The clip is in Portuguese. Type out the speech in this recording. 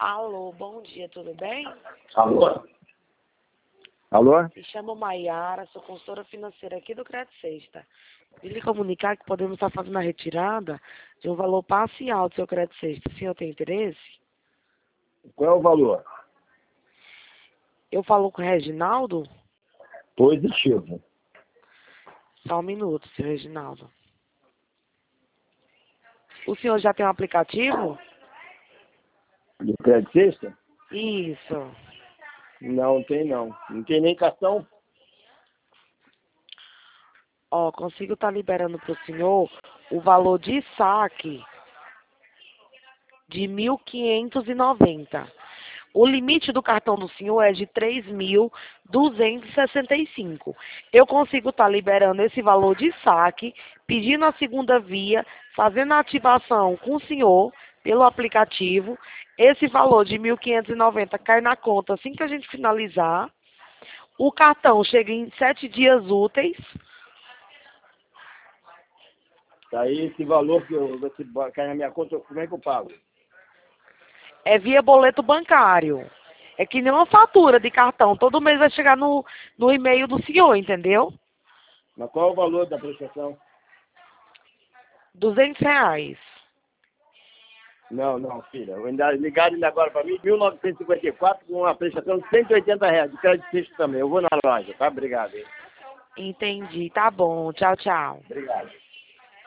Alô, bom dia, tudo bem? Alô? Alô? Me chamo Maiara, sou consultora financeira aqui do Crédito Sexta. Vim lhe comunicar que podemos estar fazendo a retirada de um valor parcial do seu Crédito Sexta. O senhor tem interesse? Qual é o valor? Eu falo com o Reginaldo? Positivo. Só um minuto, seu Reginaldo. O senhor já tem um aplicativo? Do Crédito Sexta? Isso. Não tem não. Não tem nem cartão? Ó, consigo estar liberando para o senhor o valor de saque de 1.590. O limite do cartão do senhor é de 3.265. Eu consigo estar liberando esse valor de saque, pedindo a segunda via, fazendo a ativação com o senhor pelo aplicativo. Esse valor de 1.590 cai na conta assim que a gente finalizar. O cartão chega em 7 dias úteis. Tá aí esse valor que você cai na minha conta, como é que eu pago? É via boleto bancário. É que nem uma fatura de cartão. Todo mês vai chegar no e-mail do senhor, entendeu? Mas qual é o valor da prestação? R$ 200. Não, filha. Ligaram ainda agora para mim, 1954 com uma prestação de R$ 180 de Crédito Sexta também. Eu vou na loja, tá? Obrigado, hein? Entendi. Tá bom. Tchau, tchau. Obrigado.